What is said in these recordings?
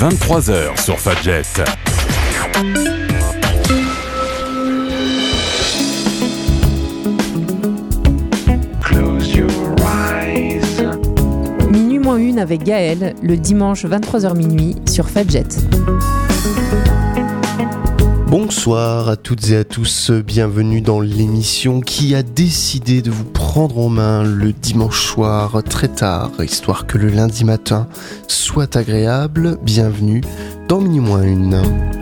23h sur Fadjet. Minuit moins une avec Gaël, le dimanche 23h minuit sur Fadjet. Bonsoir à toutes et à tous, bienvenue dans l'émission qui a décidé de vous prendre en main le dimanche soir très tard, histoire que le lundi matin soit agréable. Bienvenue dans Minuit moins une.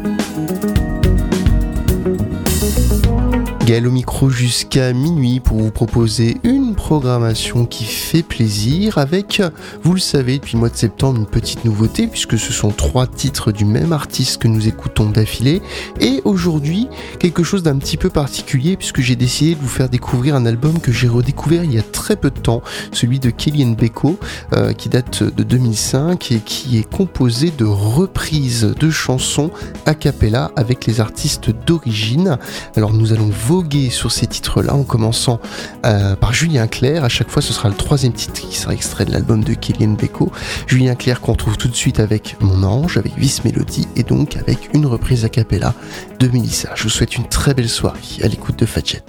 Gaël au micro jusqu'à minuit pour vous proposer une programmation qui fait plaisir avec, vous le savez, depuis le mois de septembre, une petite nouveauté puisque ce sont 3 titres du même artiste que nous écoutons d'affilée, et aujourd'hui quelque chose d'un petit peu particulier puisque j'ai décidé de vous faire découvrir un album que j'ai redécouvert il y a très peu de temps, celui de Kellyanne Beko, qui date de 2005 et qui est composé de reprises de chansons a cappella avec les artistes d'origine. Alors nous allons voguer sur ces titres-là en commençant par Julien Clerc. À chaque fois ce sera le 3e titre qui sera extrait de l'album de Kellyanne Beko. Julien Clerc qu'on retrouve tout de suite avec Mon Ange, avec Vice Mélodie et donc avec une reprise a cappella de Mélissa. Je vous souhaite une très belle soirée à l'écoute de Fadjet.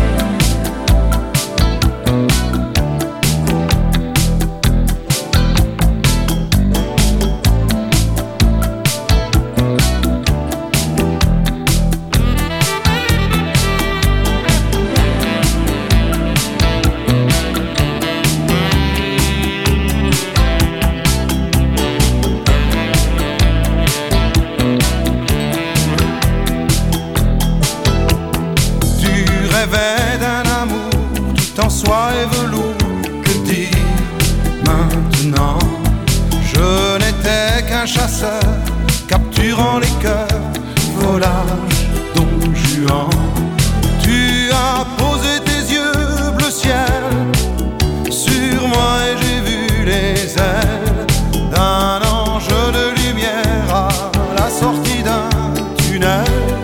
Soie et velours, que dire maintenant? Je n'étais qu'un chasseur, capturant les cœurs, volage, Don Juan. Tu as posé tes yeux bleu ciel sur moi et j'ai vu les ailes d'un ange de lumière à la sortie d'un tunnel.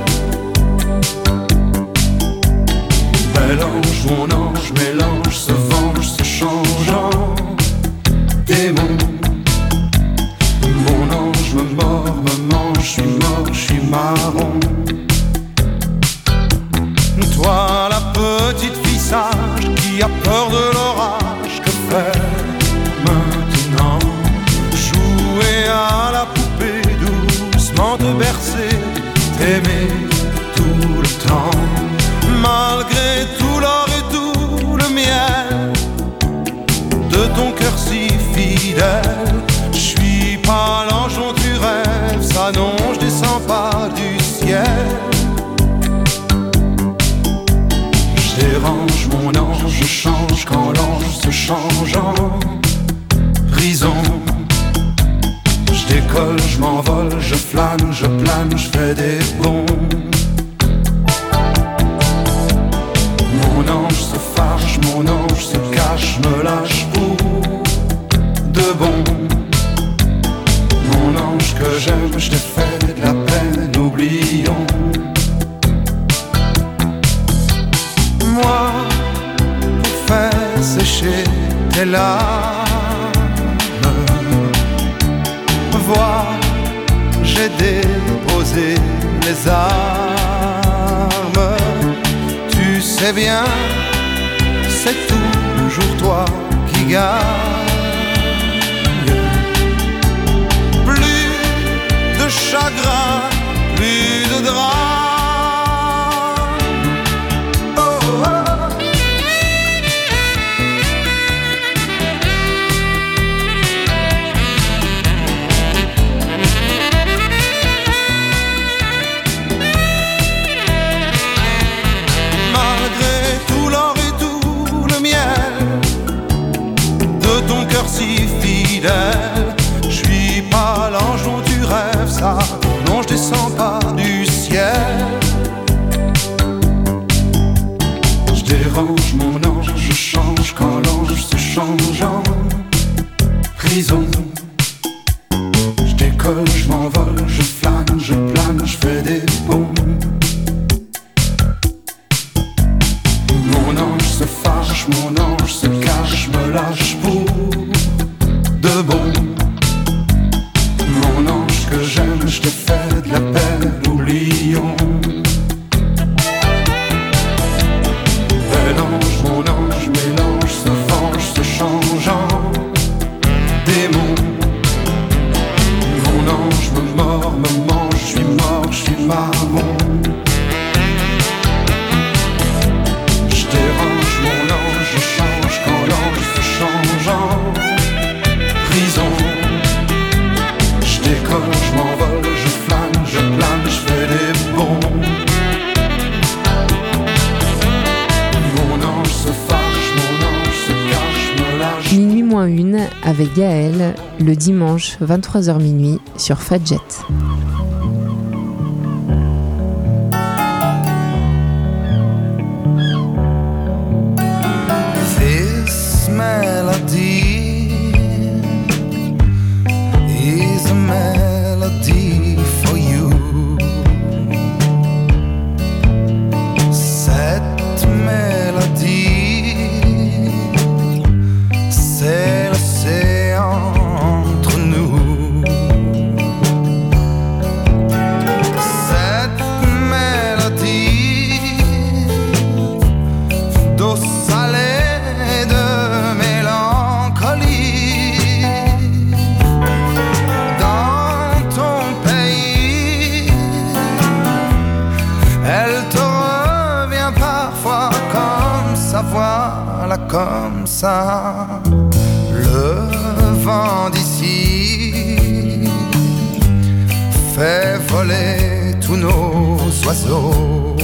Bel ange, mon ange, mélange, se venge, se changeant démon. Mon ange me mord, me mange, je suis mort, je suis marron. Toi la petite fille sage qui a peur de l'orage, que faire maintenant? Jouer à la poupée, doucement te bercer, t'aimer tout le temps. Malgré tout l'or et tout le miel de ton cœur si fidèle, je suis pas l'ange dont tu rêves, ça non, je descends pas du ciel. Je dérange mon ange, je change quand l'ange se change en prison. Je décolle, je m'envole, je flâne, je plane, je fais des bonds. Mon ange se fâche, mon ange se cache, me lâche pour de bon. Mon ange que j'aime, je te fais de la peine, oublions. Moi, pour faire sécher tes larmes, vois, j'ai déposé les armes. Tu sais bien, c'est toujours toi qui gagne. Plus de chagrin, plus de drame. Oh, oh. Malgré tout l'or et tout le miel de ton cœur si fidèle, je suis pas l'ange dont tu rêves, ça non, je descends pas du ciel. Je dérange mon ange, je change quand l'ange se change en prison. Je décolle, je m'envole, je flâne, je plane, je fais des bonds. Mon ange se fâche, mon ange se cache, me lâche pour de bon. Mon ange que 2-1 avec Gaël le dimanche 23h minuit sur Fadjet. This melody is a melody for you. Cette mélodie, c'est l'océan entre nous. Cette mélodie d'eau salée, de mélancolie. Dans ton pays, elle te revient parfois comme ça, voilà comme ça. Le vent d'ici fait voler tous nos oiseaux.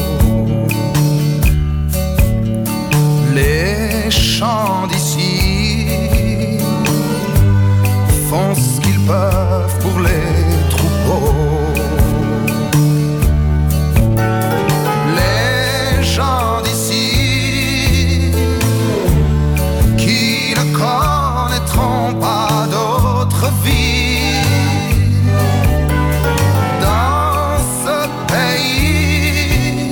Les chants d'ici font ce qu'ils peuvent pour les troupeaux. Les gens d'ici qui ne connaîtront pas d'autre vie dans ce pays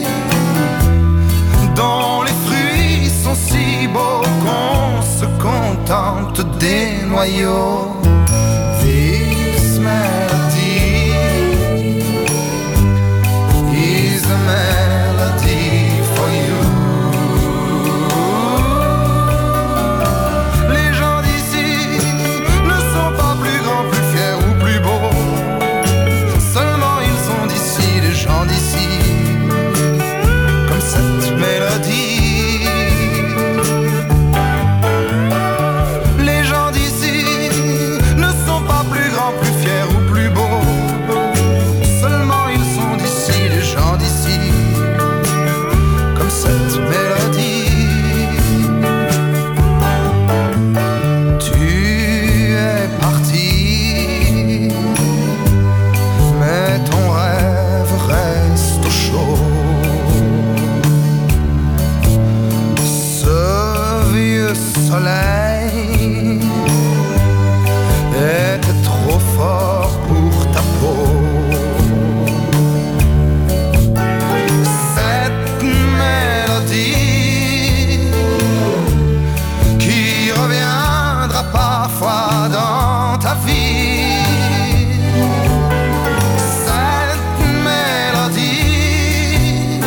dont les fruits sont si beaux qu'on se contente des noyaux. This melody is a melody for you. Les gens d'ici ne sont pas plus grands, plus fiers ou plus beaux. Seulement ils sont d'ici, les gens d'ici, comme cette mélodie. Les gens d'ici ne sont pas plus grands, plus fiers ou plus beaux. Seulement ils sont d'ici, les gens d'ici, comme cette mélodie. Tu es parti, mais ton rêve reste au chaud. Ce vieux soleil était trop fort pour ta peau. Cette mélodie qui reviendra parfois dans ta vie. Cette mélodie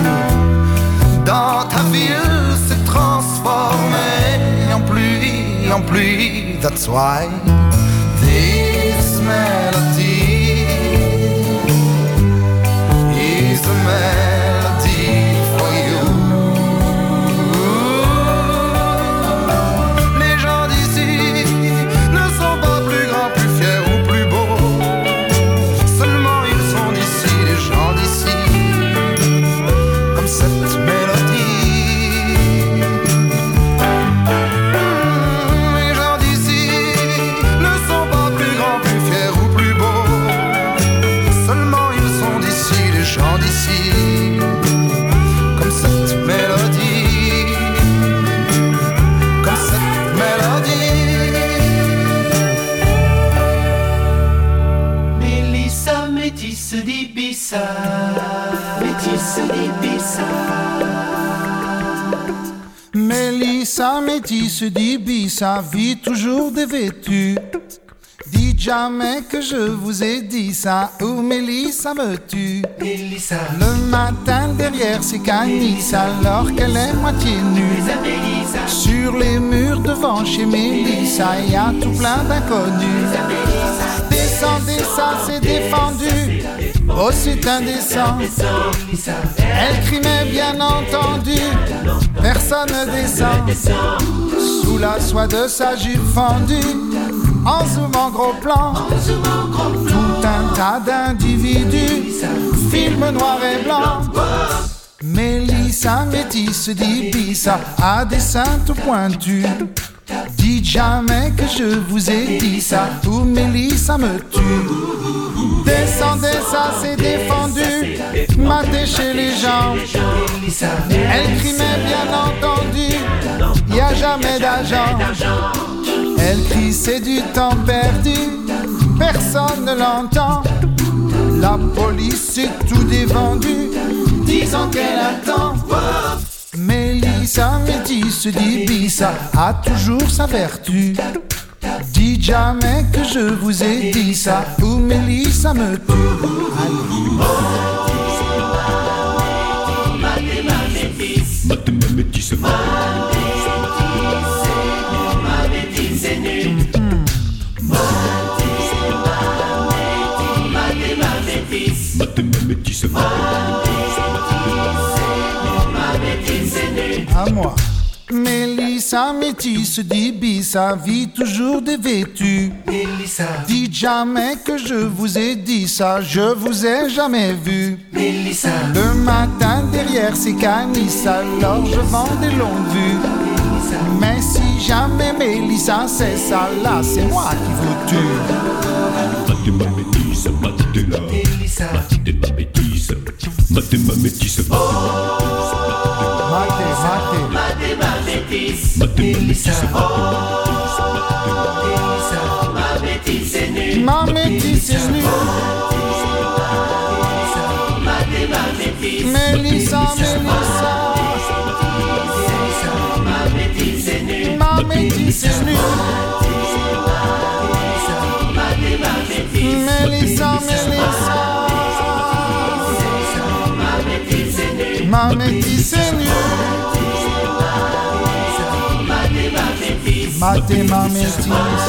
dans ta ville s'est transformée en pluie, en pluie. That's why this melody is a melody for you. Les gens d'ici ne sont pas plus grands, plus fiers ou plus beaux. Seulement ils sont d'ici, les gens d'ici, comme cette mélodie. Les gens d'ici ne sont pas plus grands, plus fiers ou plus beaux. Seulement ils sont d'ici, les gens d'ici, comme cette mélodie, comme cette mélodie. Mélissa, métisse d'Ibiza, métisse d'Ibiza. Mélissa, métisse d'Ibiza, vit toujours dévêtue. Dites jamais que je vous ai dit ça, ou Mélissa me tue. Mélissa, Le matin derrière ses canisses, alors qu'elle est moitié nue. Mélissa, Sur les murs devant chez Mélissa, y a tout plein d'inconnus. Descendez, ça c'est défendu. Oh c'est indécent. Elle crie mais bien entendu, personne ne descend. Sous la soie de sa jupe fendue, en zoom en gros plan, tout un tas d'individus, film noir et blanc. Mélissa, métisse d'Ibiza, a des seins tout pointus. Dites jamais que je vous ai dit ça, ou Mélissa me tue. Descendez, ça c'est défendu, maté chez les gens. Elle crie mais bien entendu, y a jamais d'argent. Elle crie c'est du temps perdu, personne ne l'entend. La police est tout dévendu, disant qu'elle attend. Mélissa métisse d'Ibiza a toujours sa vertu. Dites jamais que je vous ai dit ça, ou Mélissa me tue. À moi. Mélissa métisse d'Ibiza vit toujours dévêtue. Mélissa, dites jamais que je vous ai dit ça, je vous ai jamais vu. Mélissa, le matin derrière ces canisses, alors je vends des longues vues. Mais si jamais Mélissa c'est ça, là c'est moi qui vous tue. Mélissa, ma métisse est nue. Mélissa, Mélissa, ma métisse est nue. Mélissa, Mélissa, ma métisse est nue. Maté ma métisse.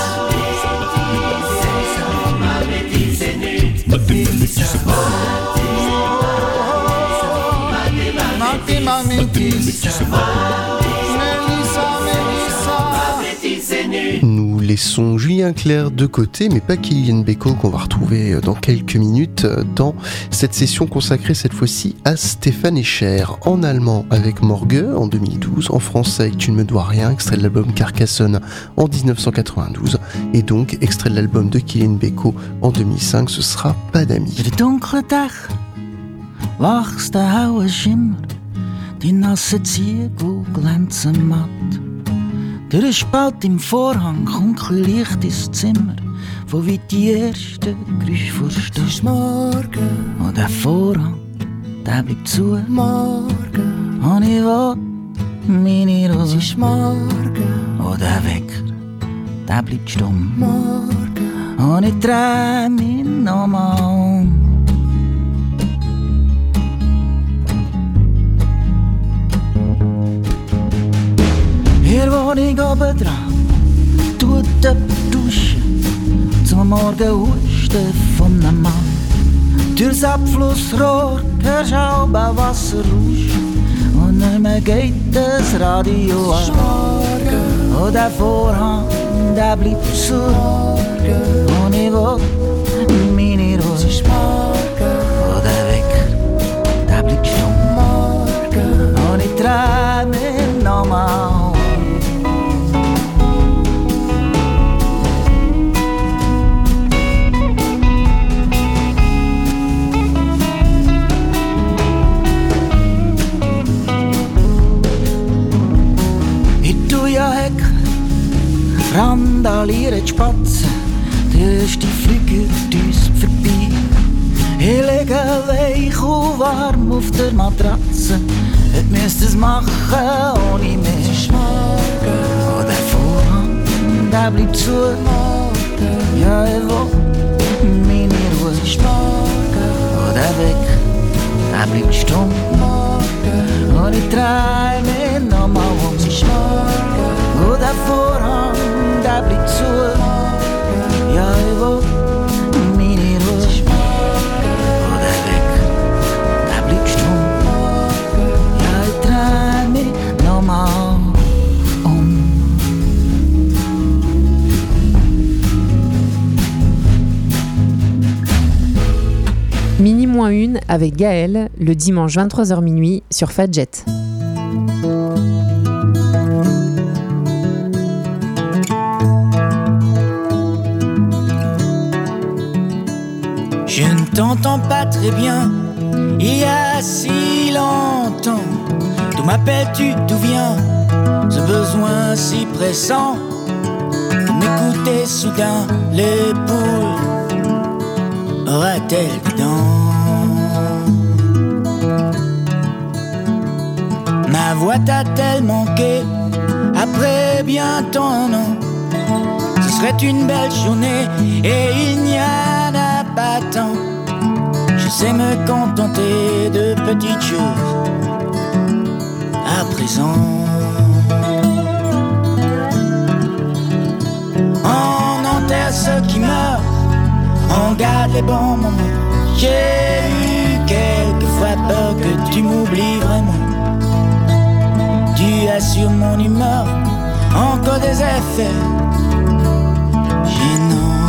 Maté ma métisse. Mélissa, Mélissa. Nous laissons Julien Clerc de côté, mais pas Kylian Beko qu'on va retrouver dans quelques minutes dans cette session consacrée cette fois-ci à Stéphane Escher, en allemand avec Morgue en 2012, en français avec Tu ne me dois rien, extrait de l'album Carcassonne en 1992, et donc extrait de l'album de Kylian Beko en 2005, ce sera Pas d'amis. Der dunkle Dach wachst der helle Schimmer, die nassen Ziegel glänzen matt. Durch einen Spalt im Vorhang kommt ein Licht ins Zimmer, wo weit die ersten Geräusche verstehen. Es ist morgen und der Vorhang, der bleibt zu. Morgen und ich will meine Ruhe. Es ist morgen und der Wecker, der bleibt stumm. Morgen und ich drehe mich nochmal um. Hier wohne ich oben dran, tut jemand duschen, zum Morgenhusten von einem Mann. Durchs Abflussrohr hörst du halb Wasser rauschen und nicht mehr geht das Radio an. Und der Vorhang, der bleibt zu, und ich will meine Ruhe. Und der Wecker, der bleibt stumm, und ich drehe mich nochmal um. Randalieren die Spatzen, der erste Flüger düst vorbei. Ich liege weich und warm auf der Matratze, ich müsste es machen ohne mich. Oh, der Vorhang, der bleibt zu, ja, ich will meine Ruhe. Oh, der Wecker, der bleibt stumm, und ich drehe mich nochmal um. Oh, der Vorhang, der bleibt zu, ja, ich will meine Ruhe. Oh, der Wecker, der bleibt stumm, ja, ich drehe mich nochmal um. Minuit-1 avec Gaël, le dimanche 23h minuit sur Fadjet. t'entends pas très bien. Il y a si longtemps. D'où m'appelles-tu, d'où vient ce besoin si pressant de m'écouter soudain? Les poules aura-t-elle des dents? Ma voix t'a-t-elle manqué après bientôt un an? Ce serait une belle journée et il n'y en a pas tant. Je sais me contenter de petites choses à présent. On enterre ceux qui meurent, on garde les bons moments. J'ai eu quelquefois peur que tu m'oublies vraiment. Tu as sur mon humeur encore des effets gênants.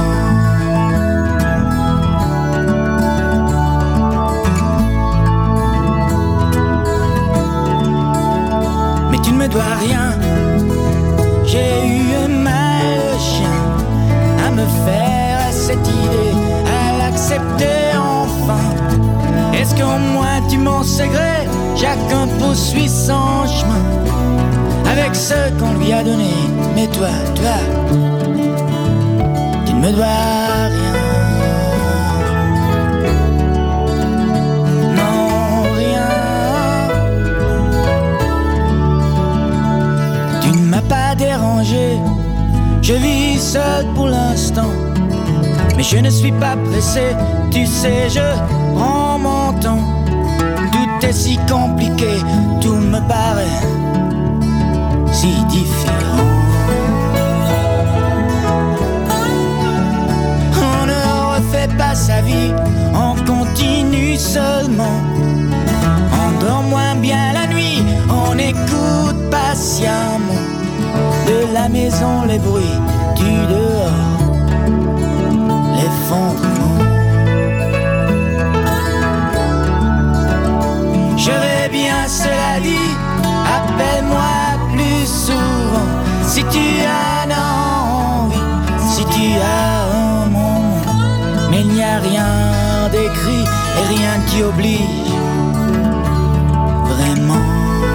Mais tu ne me dois rien. J'ai eu un mal chien à me faire à cette idée, à l'accepter enfin. Est-ce qu'au moins tu m'en sais gré? Chacun poursuit son chemin avec ce qu'on lui a donné. Mais toi, tu ne me dois rien. Non, rien. Tu ne m'as pas dérangé. Je vis seul pour l'instant, mais je ne suis pas pressé. Tu sais, je prends mon temps. Tout est si compliqué, tout me paraît si différent. On ne refait pas sa vie, on continue seulement. On dort moins bien la nuit, on écoute patiemment. De la maison les bruits, du dehors l'effondrement. Je vais bien, cela dit, appelle-moi plus souvent si tu en as envie, si tu as un moment. Mais il n'y a rien d'écrit et rien qui oblige vraiment.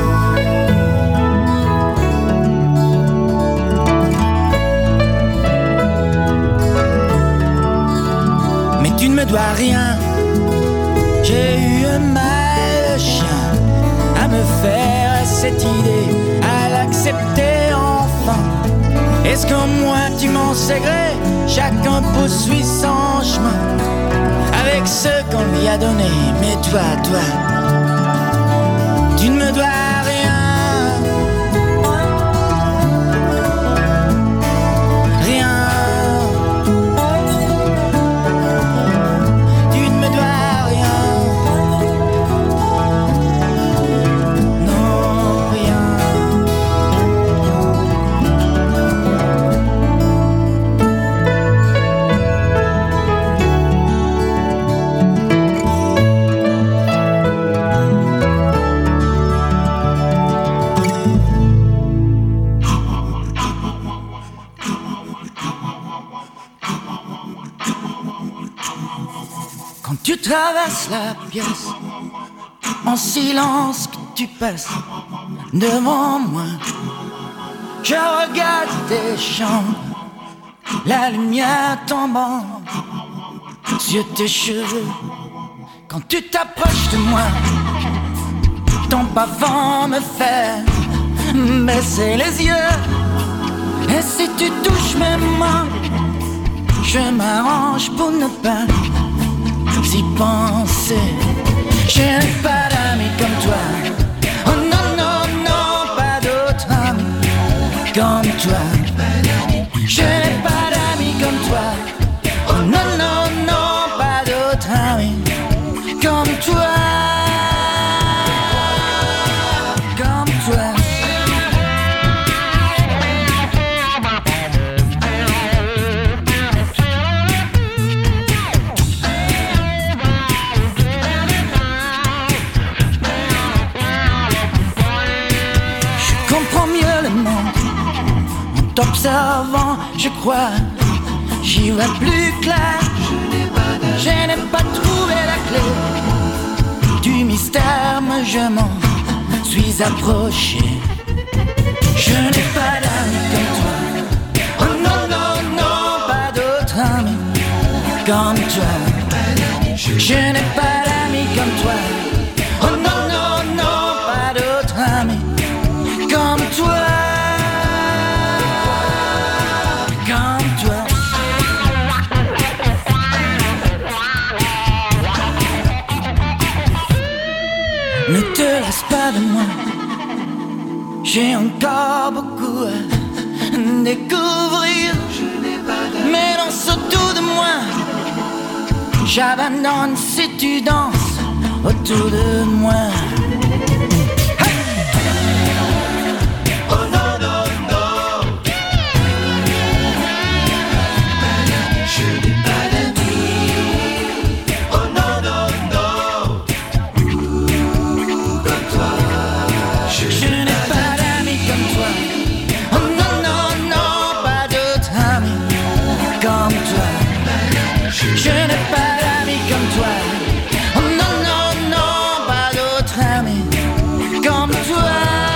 Mais tu ne me dois rien. J'ai eu un mal chien à me faire à cette idée, à l'accepter enfin. Est-ce qu'au moins tu m'en sais gré? Chacun poursuit son chemin avec ce qu'on lui a donné. Mais toi, tu ne me dois rien. Tu traverses la pièce, en silence que tu passes devant moi. Je regarde tes chambres, la lumière tombant sur tes cheveux. Quand tu t'approches de moi, ton parfum me fait baisser les yeux. Et si tu touches mes mains, je m'arrange pour ne pas y penser. Je n'ai pas d'amis comme toi. Oh non, non, non, pas d'autres amis comme toi. Je n'ai pas d'amis comme toi. Oh non, non, non, pas d'autres amis comme toi. Comme toi. T'observant, je crois, j'y vois plus clair. Je Je n'ai pas trouvé la clé du mystère, mais je m'en suis approché. Je n'ai pas d'amis comme toi. Oh non, non, non, pas d'autre ami comme toi. Je n'ai pas d'amis comme toi. Oh non, non, non, pas d'autre ami comme toi. Comme toi. Ne te lasse pas de moi. J'ai encore beaucoup à découvrir. Mais danse autour de moi. J'abandonne si tu danses autour de moi. Oh non, non, non. Je n'ai pas d'amis. Oh non, non, non. Comme toi. Je n'ai pas d'amis comme toi. Oh non, non, non, pas d'autre ami comme toi. Je n'ai pas d'amis comme toi. Oh non, non, non, pas d'autre ami comme toi.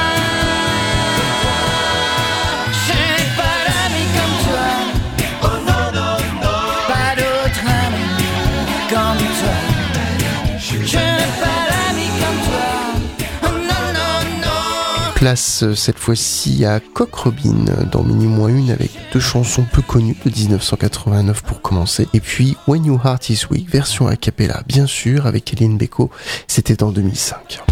Je n'ai pas d'amis comme toi. Oh non, non, non. Pas d'autre ami comme toi. Je n'ai pas d'amis comme toi. Oh non, non, non. Place cette fois-ci à Cock Robin dans Minuit-1 avec deux chansons peu connues de 1989 pour commencer. Et puis When Your Heart Is Weak, version a cappella bien sûr avec Hélène Bécaud, c'était en 2005.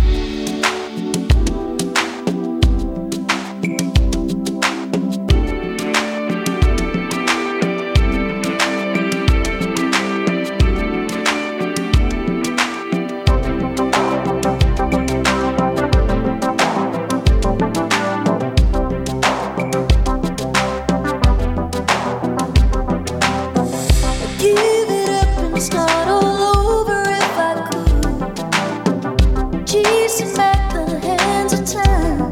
Give it up and start all over if I could. Jesus at the hands of time.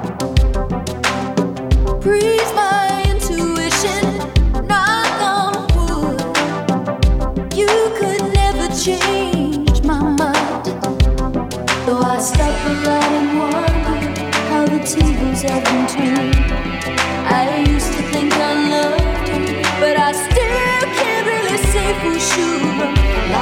Breathe my intuition, knock on wood. You could never change my mind. Though I stop around and wonder how the tables have been turned. I used to think I loved you, but I still can't really say for sure.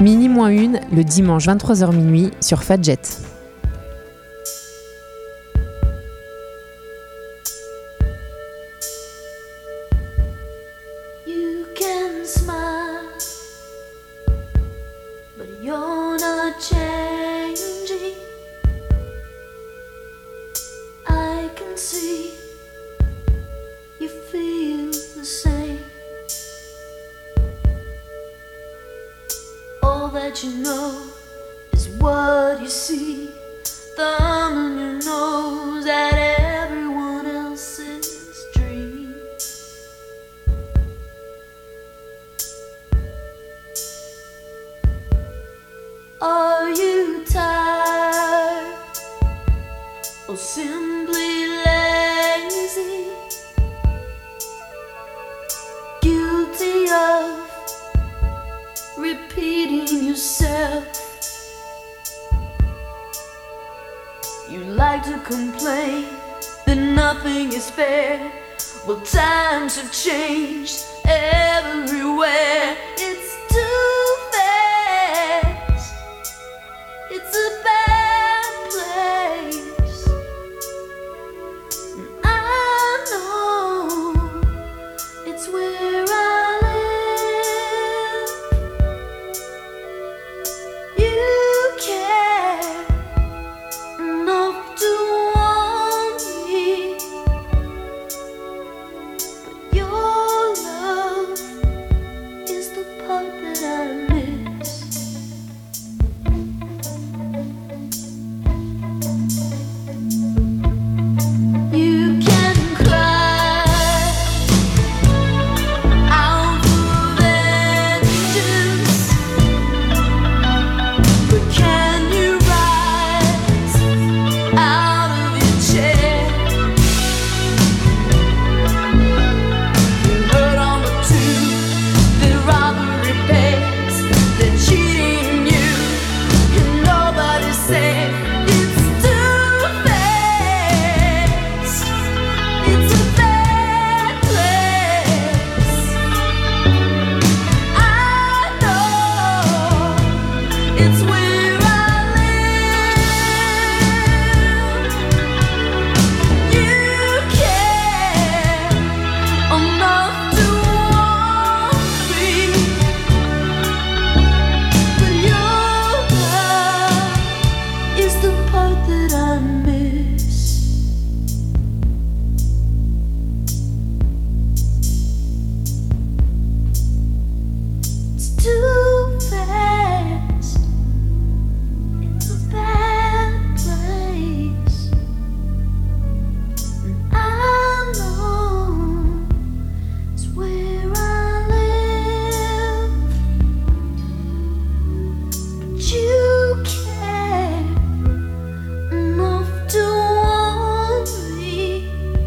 Minuit-1, le dimanche 23h minuit sur Fadjet. You can smile, but you're not changing. I can see you feel the same. All that you know is what you see. Thumb in your nose at everyone else's dream. Are you tired or simply lazy? Guilty of repeating yourself. You like to complain that nothing is fair. Well, times have changed everywhere. It's too fast. It's a bad place. And I know it's where I live. You care enough to want me, but your love is the part that I miss. You can cry out for vengeance, but can you rise out of your chair? You hurt on the tube, the robbery pays, they're cheating you, and nobody's safe. It's too fast. It's a bad place. I know it's where I live. You care enough to want me, but your love is the part that I miss. It's too fast. It's a bad place. And I know it's where I live. But you care enough to want me,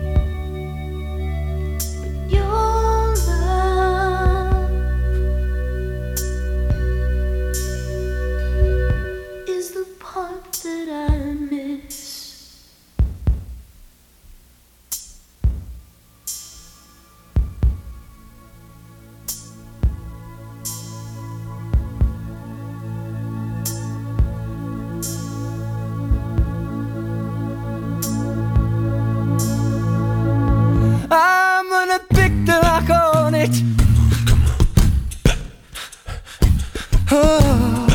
but your love is the part that I miss. I'm gonna pick the lock on it. Oh.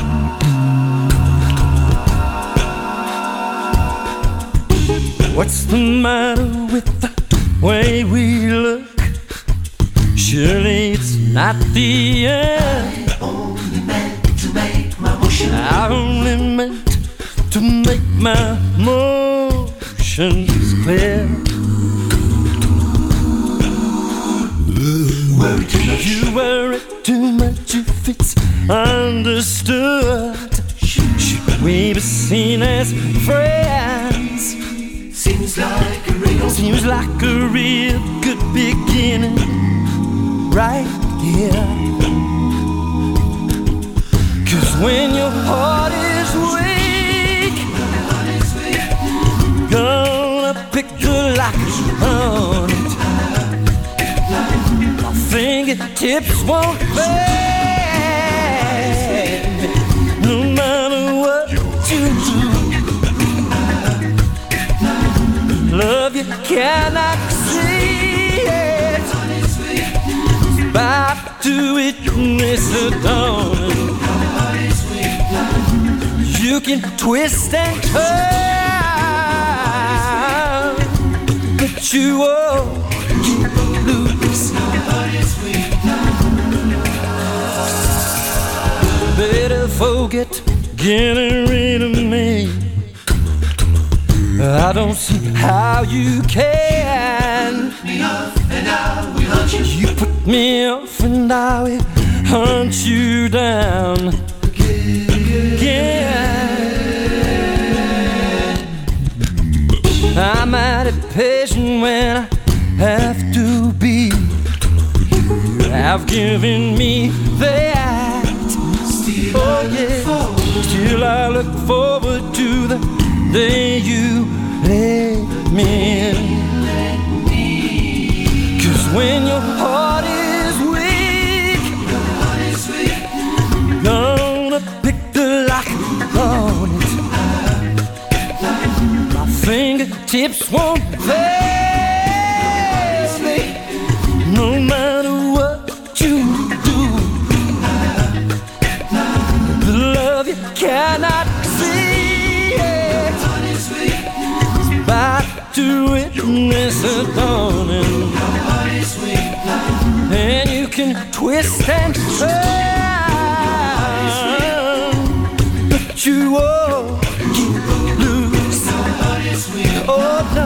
What's the matter with the way we look? Surely it's not the end. I only meant to make my motions clear. You worry too much if it's understood. Should we be seen as friends? Seems like a real good beginning right here. 'Cause when your heart is weak, gonna pick the lock on it. My fingertips won't fade. cannot see it. Back to witness the dawn. You can twist and turn, but you won't lose. Better forget getting rid of me. I don't see how you can. You put me off and I will hunt you down again. I'm mighty patient when I have to be. You have given me that. Oh yeah. Still I look forward to the day you let me in. 'Cause when your heart is weak, gonna pick the lock on it. My fingertips won't fail me, no matter what you do. The love you cannot see it. It's about to witness the dawning. And you can twist and turn, but you won't lose. Oh no.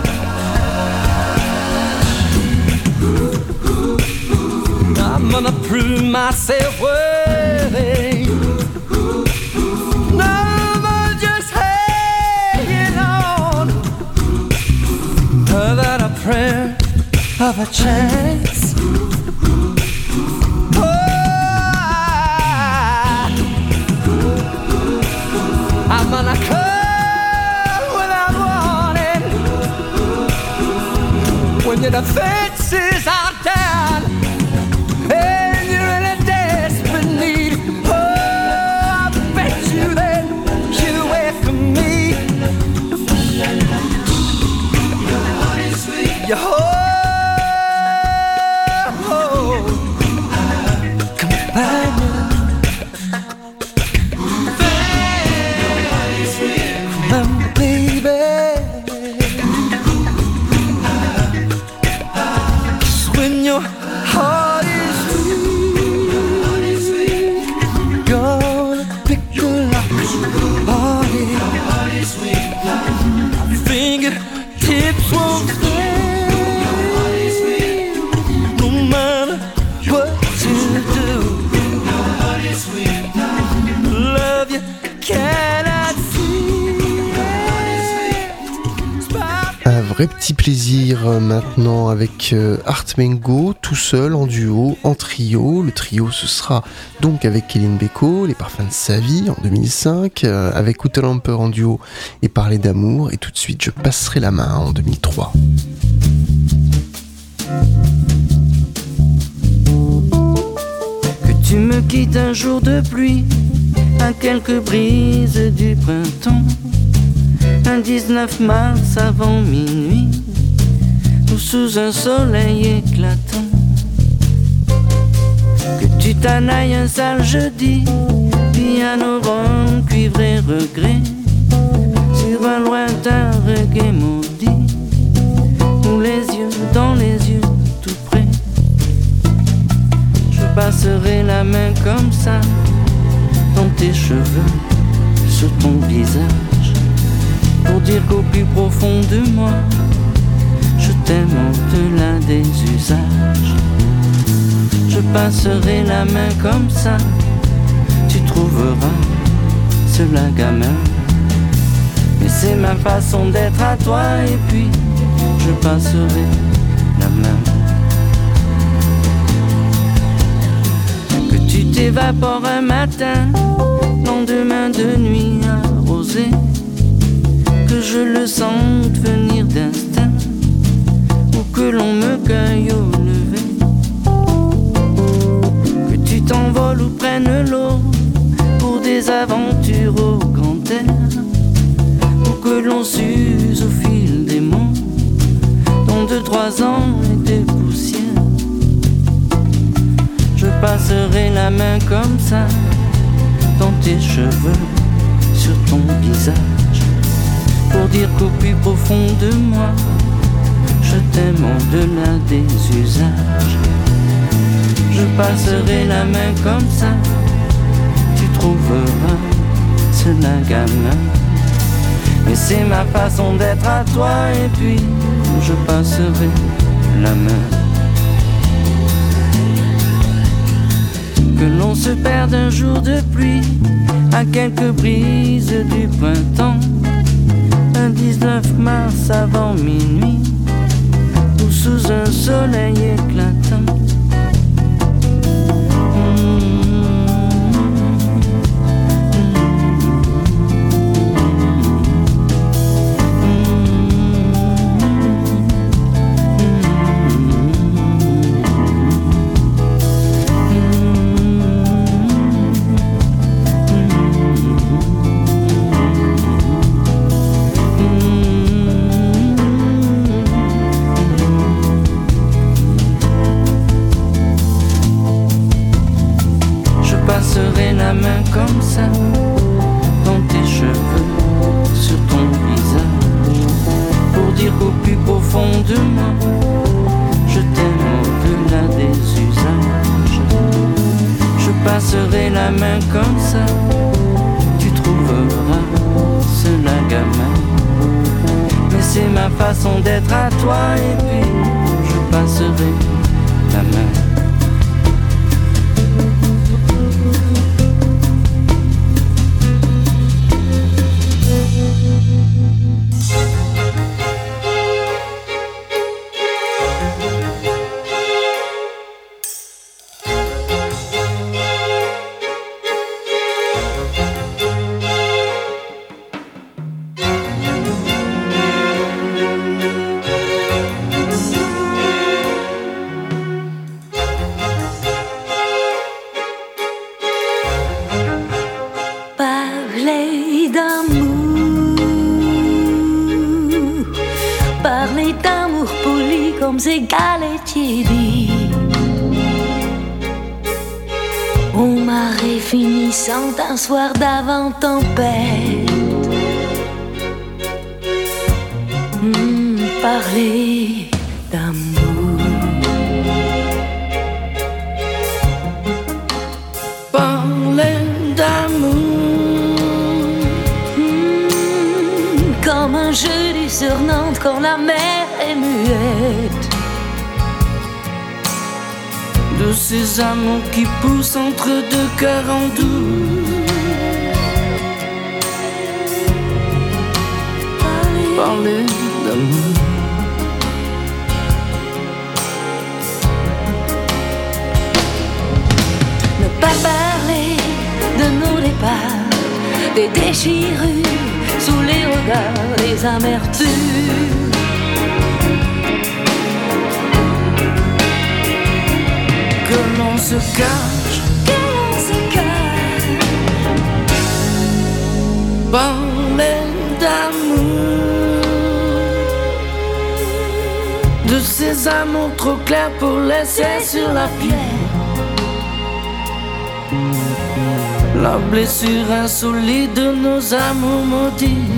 I'm gonna prove myself worthy. No more just hanging on without a prayer of a chance. I'm gonna come without warning. When your defenses are down and you're in a desperate need, oh, I bet you that you welcome me. Your whole companion. Heart is weak, gonna pick the lock on it. My fingertips won't fail, no matter what you do. Love you cannot see it. Un vrai petit plaisir maintenant avec Art Mengo, tout seul, en duo, en trio. Le trio, ce sera donc avec Kéline Beko, Les Parfums de sa vie en 2005, avec Utelamper en duo et Parler d'amour, et tout de suite Je passerai la main en 2003. Que tu me quittes un jour de pluie, à quelques brises du printemps, un 19 mars avant minuit, ou sous un soleil éclatant. Que tu t'en ailles un sale jeudi, piano rond, cuivre et regret, sur un lointain reggae maudit, ou les yeux dans les yeux tout près. Je passerai la main comme ça, dans tes cheveux, sur ton visage, pour dire qu'au plus profond de moi, je t'aime au-delà des usages. Je passerai la main comme ça, tu trouveras cela gamin. Mais c'est ma façon d'être à toi, et puis je passerai la main. Que tu t'évapores un matin, lendemain de nuit arrosée, que je le sente venir d'instinct, ou que l'on me cueille au lever. Que tu t'envoles ou prennes l'eau pour des aventures au grand air, ou que l'on s'use au fil des mots 3 ans et des poussières. Je passerai la main comme ça dans tes cheveux, sur ton visage, pour dire qu'au plus profond de moi, je t'aime au-delà des usages. Je passerai la main comme ça, tu trouveras cela gamin. Mais c'est ma façon d'être à toi et puis je passerai la main. Que l'on se perde un jour de pluie à quelques brises du printemps, un 19 mars avant minuit ou sous un soleil éclatant. La main comme ça dans tes cheveux, sur ton visage, pour dire qu'au plus profond de moi, je t'aime au-delà des usages. Je passerai la main comme ça, tu trouveras cela gamin. Mais c'est ma façon d'être à toi et puis je passerai la main. Ces galetiers dit au marée finissante un soir d'avant tempête. Parler d'amour, parler d'amour, comme un jeudi sur Nantes quand la mer est muette. De ces amours qui poussent entre deux cœurs en doute. Parler d'amour. Ne pas parler de nos départs, des déchirures sous les regards, des amertumes. Que l'on se cache, parler d'amour, de ces amours trop clairs pour laisser sur la pierre la blessure insolite de nos amours maudits.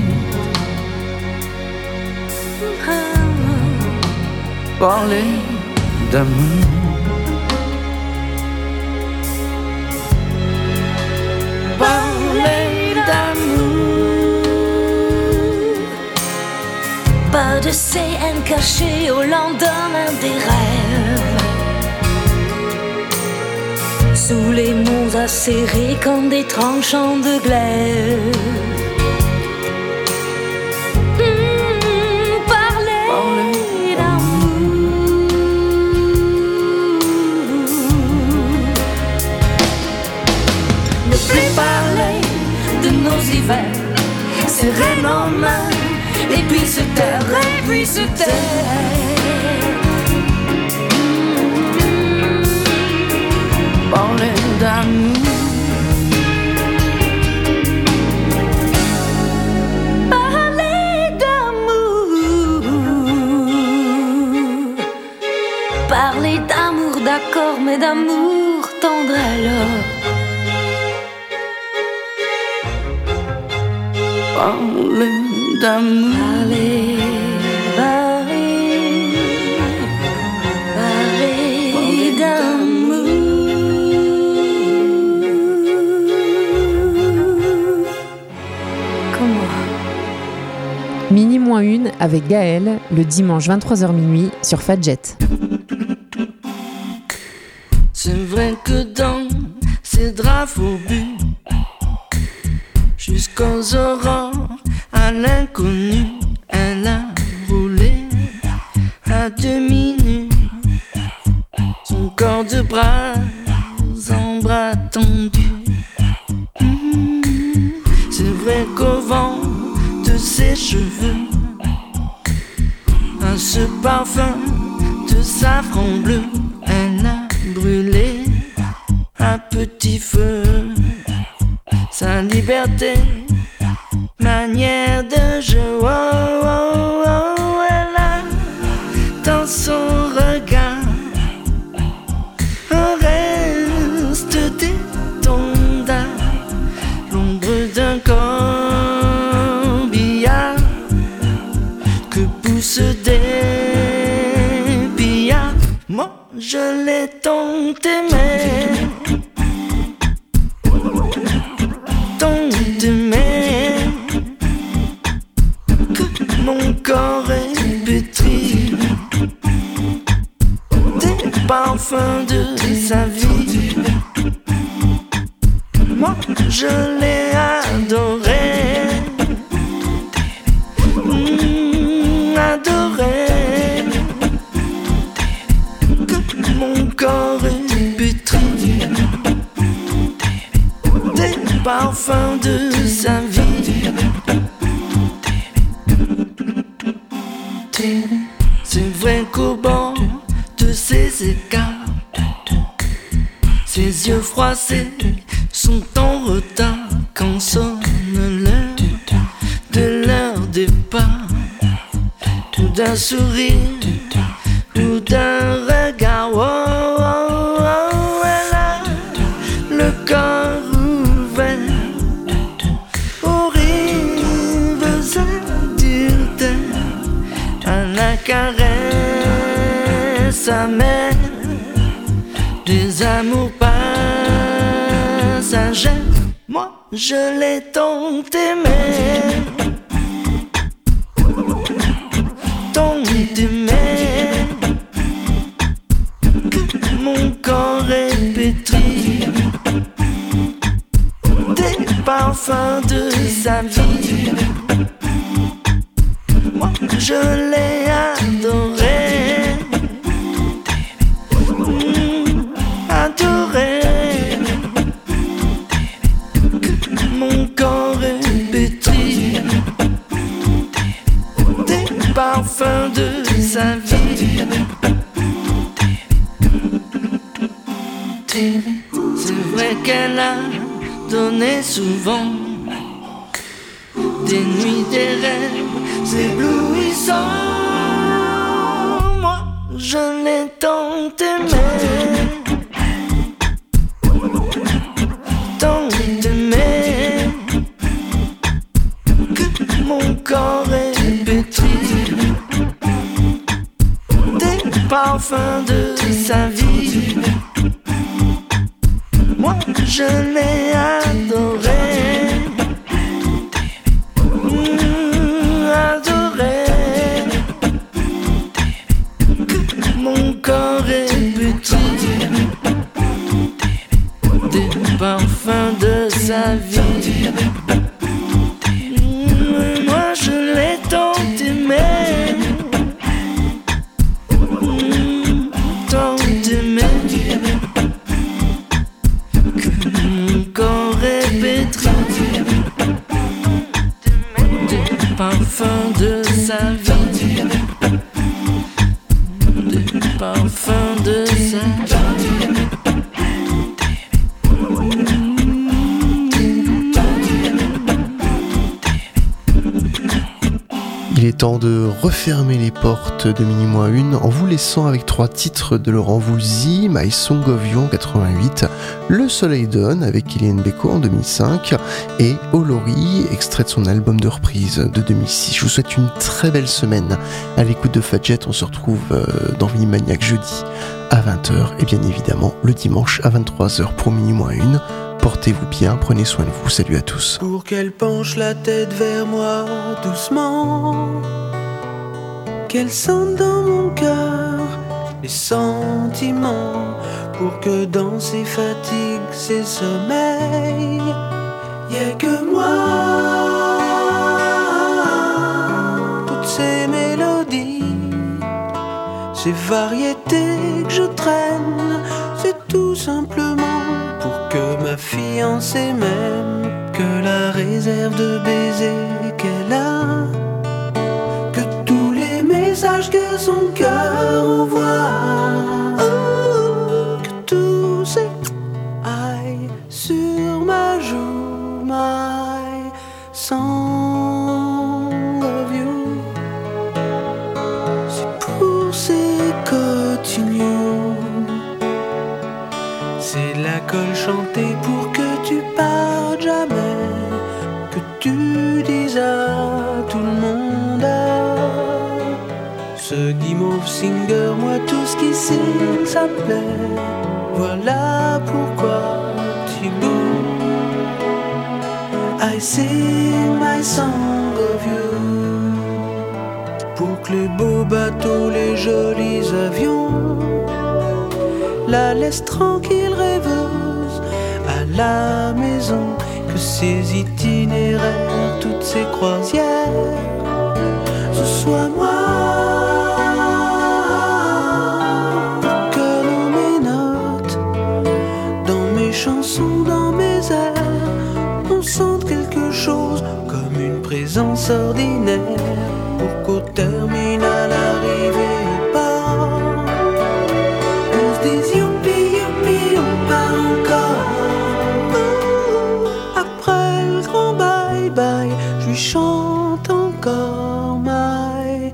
Parler d'amour. Parler d'amour, pas de ces haines cachées au lendemain des rêves, sous les mots acérés comme des tranchants de glaive. Parler d'amour, ne plus parler de nos hivers, serrer nos mains, et puis se taire, et puis se taire. Parler d'amour. parler d'amour. Parler d'amour, d'accord, mais d'amour tendre alors. Parler d'amour. Parler d'amour. Comment? Minuit moins une avec Gaël, le dimanche 23h minuit sur Fadjet. C'est vrai que dans ces draps phobus, jusqu'aux aurores, à l'inconnu, elle a roulé à demi nu, son corps de bras en bras tendus. C'est vrai qu'au vent de ses cheveux, à ce parfum de safran bleu, elle a brûlé à petit feu sa liberté, manière de jeu. Oh, oh, oh, elle a dans son regard un reste d'étendard, l'ombre d'un corbillard que poussent des pillards. Moi je l'ai tant aimé, tant aimé, que mon corps est pétri des parfums de sa vie. Moi je l'ai adoré, adoré, que mon corps est pétri des parfums de sa vie. C'est vrai qu'au bord de ses écarts, ses yeux froissés sont en retard quand sonne l'heure de leur départ, ou d'un sourire, ou d'un regard. Oh, oh, oh, elle a le corps ouvert aux rives adultères, à la caresse amère des amours passagers. Moi je l'ai tant aimé, tant aimé, que mon corps est pétri des parfums de sa vie. Moi je l'ai adoré, adoré, que mon corps est pétri des parfums de sa vie. C'est vrai qu'elle a donné souvent des nuits, des rêves éblouissants. Moi je l'ai tant aimé, tant aimé, que mon corps est pétri des parfums de sa vie. Moi je l'ai adoré, adoré, que mon corps est pétri des parfums de sa vie. Moi je l'ai tant aimé, tant aimé, que mon corps est pétri des parfums de sa vie, des parfums de sa vie. Il est temps de refermer les portes de Minuit-1 en vous laissant avec 3 titres de Laurent Voulzy, My Song of You en 88, Le Soleil donne avec Kylian Beko en 2005 et Olori, extrait de son album de reprise de 2006. Je vous souhaite une très belle semaine à l'écoute de Fadjet. On se retrouve dans Minimaniac jeudi à 20h et bien évidemment le dimanche à 23h pour Minuit-1. Portez-vous bien, prenez soin de vous, salut à tous. Pour qu'elle penche la tête vers moi doucement, qu'elle sente dans mon cœur les sentiments, pour que dans ses fatigues, ses sommeils, y'a que moi. Toutes ces mélodies, ces variétés que je traîne, c'est tout simplement pour que ma fiancée m'aime, que la réserve de baisers qu'elle a, que tous les messages que son cœur envoie, que tous ces aillent sur ma joue, my song of you. C'est pour ces continues. C'est de la colle chantée pour que tu partes jamais, que tu dises à tout le monde. Ce guimauve singer, moi tout ce qui signe ça me plaît. Voilà pourquoi petit bout, I sing my song of you. Pour que les beaux bateaux, les jolis avions la laisse tranquille rêveuse à la maison, que ses itinéraires, toutes ses croisières, ce soit moi. Pour que dans mes notes, dans mes chansons, dans mes airs, on sente quelque chose comme une présence ordinaire, pour qu'au terminal arrivé au port, on se dise youpi, youpi, on part encore. Après le grand bye bye, je lui chante encore my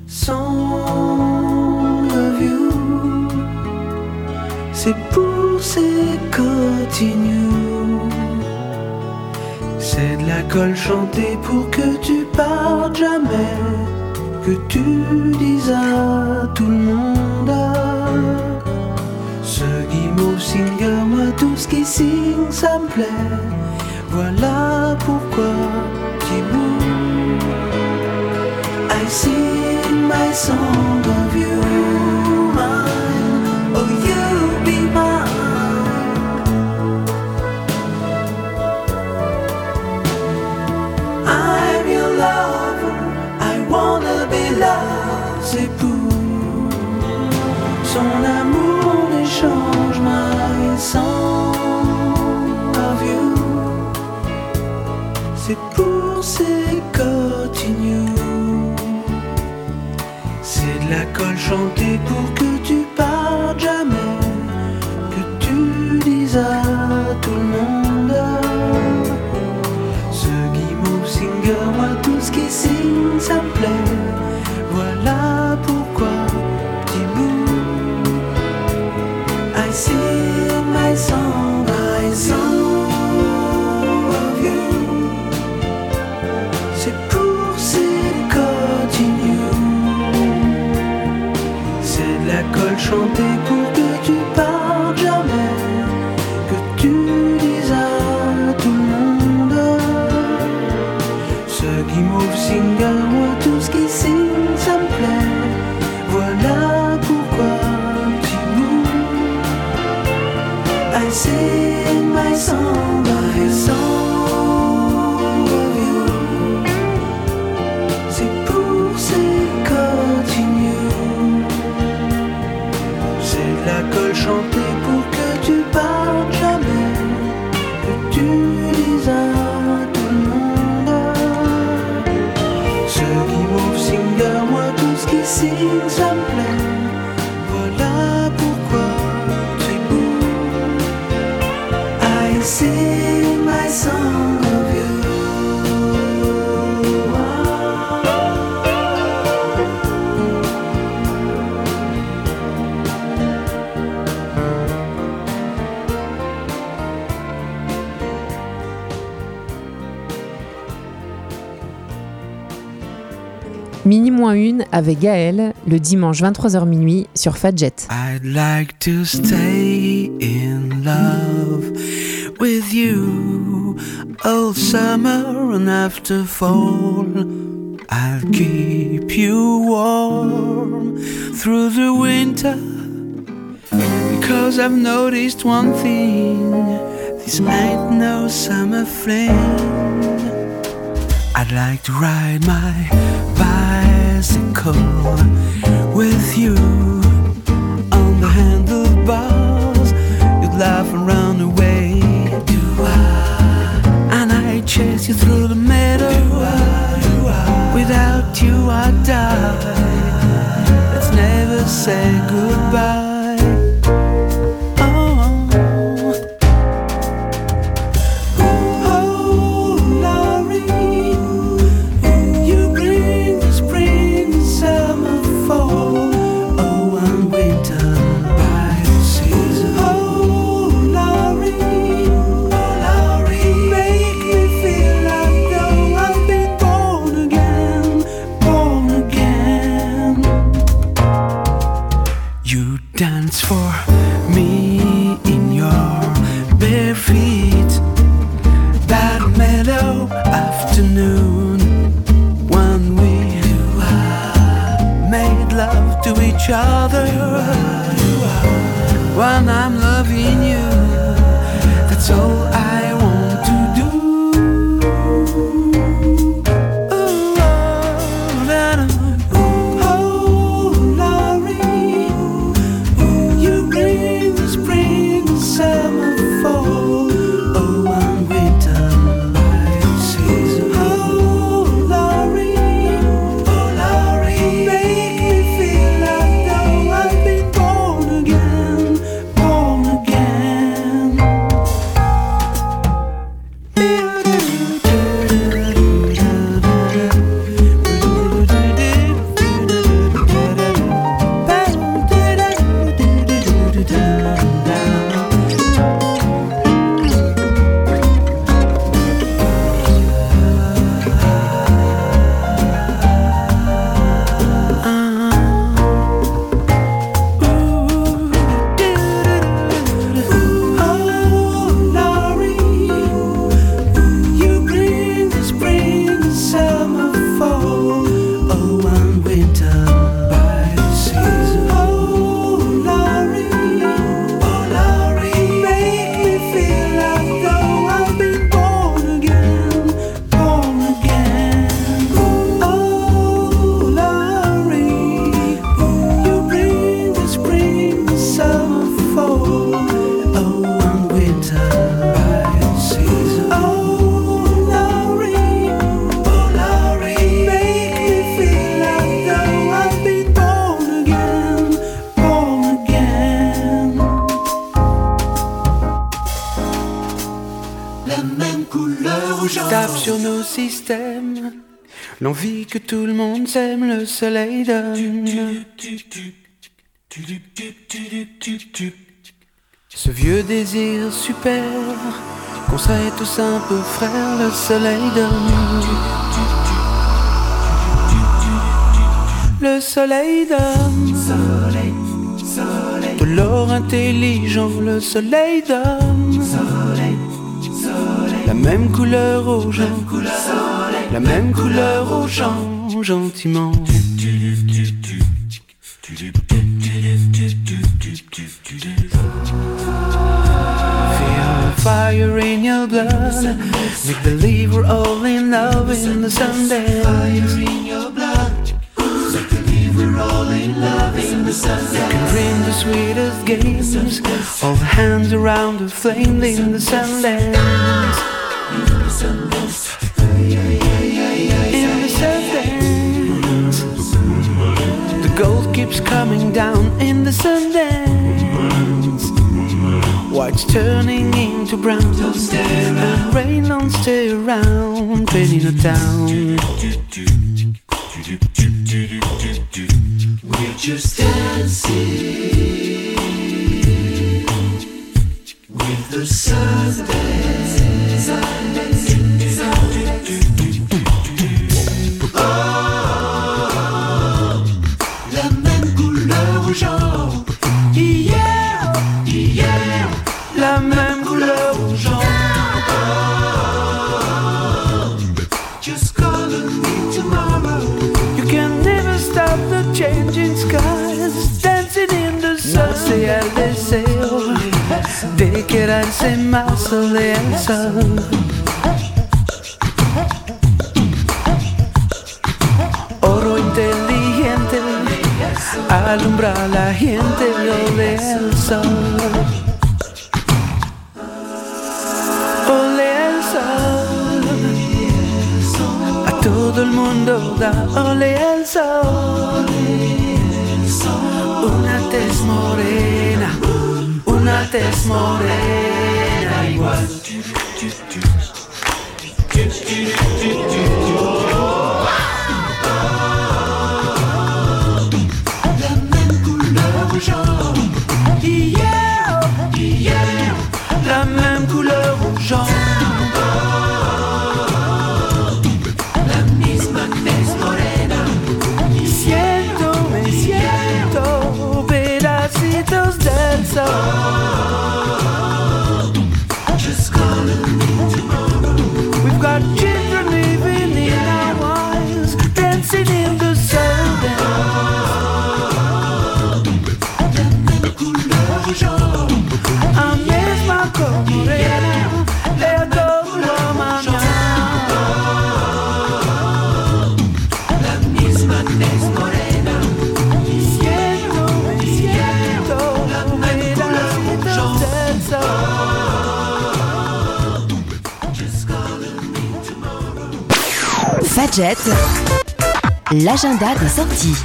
song of you. C'est pour ces continues. C'est de la colle chantée pour que tu partes jamais, que tu dises à tout le monde. Ce guimauve singer, moi tout ce qui signe ça me plaît. Voilà pourquoi petit bout, I sing my song of you, mine, oh you be mine. I'm your lover, I wanna be loved. C'est pour son amour on échange my song of you. C'est pour ces continues. C'est de la colle chantée pour que tu partes jamais, que tu dises à tout le monde. Ce guimauve singer, moi tout ce qui signe ça me plaît. Voilà pourquoi petit bout, I sing my song, I song of you. C'est pour ces continues. C'est de la colle chantée pour que tu partes jamais, que tu dises à tout le monde. Ce guimauve singer, moi tout ce qui signe ça me plaît. Voilà pourquoi petit bout, I sing my song, my song of you. C'est pour ces continues. C'est de la colle chantée pour que tu partes jamais, que tu dises à tout le monde. Ce guimauve singer, moi tout ce qui signe ça me plaît. Voilà pourquoi petit bout, I sing my song of you. 1 avec Gaël, le dimanche 23h minuit sur Fadjet. I'd like to stay in love with you all summer and after fall. I'll keep you warm through the winter, because I've noticed one thing: this ain't no summer fling. I'd like to ride my bicycle with you on the handlebars. You'd laugh and run away, and I'd chase you through the meadow. Without you I'd die. Let's never say goodbye. When I'm loving you, that's all I want to do. Oh, Laurie, you bring the spring, the summer, fall, oh, and winter by the season. Oh, Laurie, make me feel like though I've been born again. Tape sur nos systèmes, l'envie que tout le monde s'aime, le soleil donne. Ce vieux désir super, qu'on serait tous un peu frères, le soleil donne. Le soleil donne de l'or intelligent, le soleil donne la même couleur aux gens, la même couleur aux gens, gentiment. Feel the fire in your blood, make believe we're all in love in the Sunday. Fire in your blood, make believe we're all in love in the Sunday. You can bring the sweetest games, all the hands around the flame in the Sunday. In the Sundance, the gold keeps coming down in the Sundance. White's turning into brown, and rain don't stay around, painting a town. We're just dancing with the Sundance. Oh, Hier, la même couleur rouge. Just gonna meet tomorrow. You can never stop the changing skies, dancing in the sun. No sé al deseo de quedarse más sobre el sol. Oro inteligente alumbra a la gente, ole el sol. Ole el sol. A todo el mundo da ole el sol. Una tez morena, una tez morena igual. La même couleur rouge. La misma tez morena. Me siento pedacitos del sol. Just gonna meet tomorrow. We've got children living in our eyes, dancing in the sun. La même couleur rouge. A mesma cor morena é a cor do amanhã. La misma tez morena. Me siento pedacitos del sol. Just gonna meet tomorrow. Fadjet, l'agenda des sorties.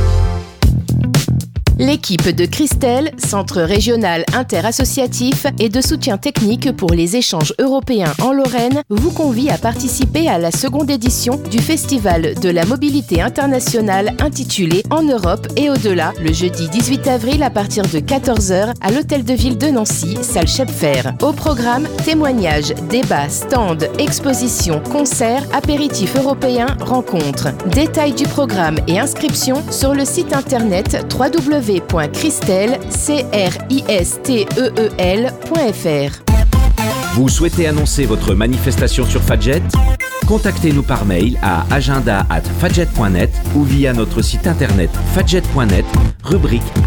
L'équipe de Christelle, Centre régional interassociatif et de soutien technique pour les échanges européens en Lorraine, vous convie à participer à la seconde édition du Festival de la mobilité internationale intitulé En Europe et au-delà, le jeudi 18 avril à partir de 14h à l'Hôtel de Ville de Nancy, salle Schepfer. Au programme, témoignages, débats, stands, expositions, concerts, apéritifs européens, rencontres. Détails du programme et inscriptions sur le site internet www.christelle.fr. Vous souhaitez annoncer votre manifestation sur Fadjet ? Contactez-nous par mail à agenda@fadjet.net ou via notre site internet fadjet.net, rubrique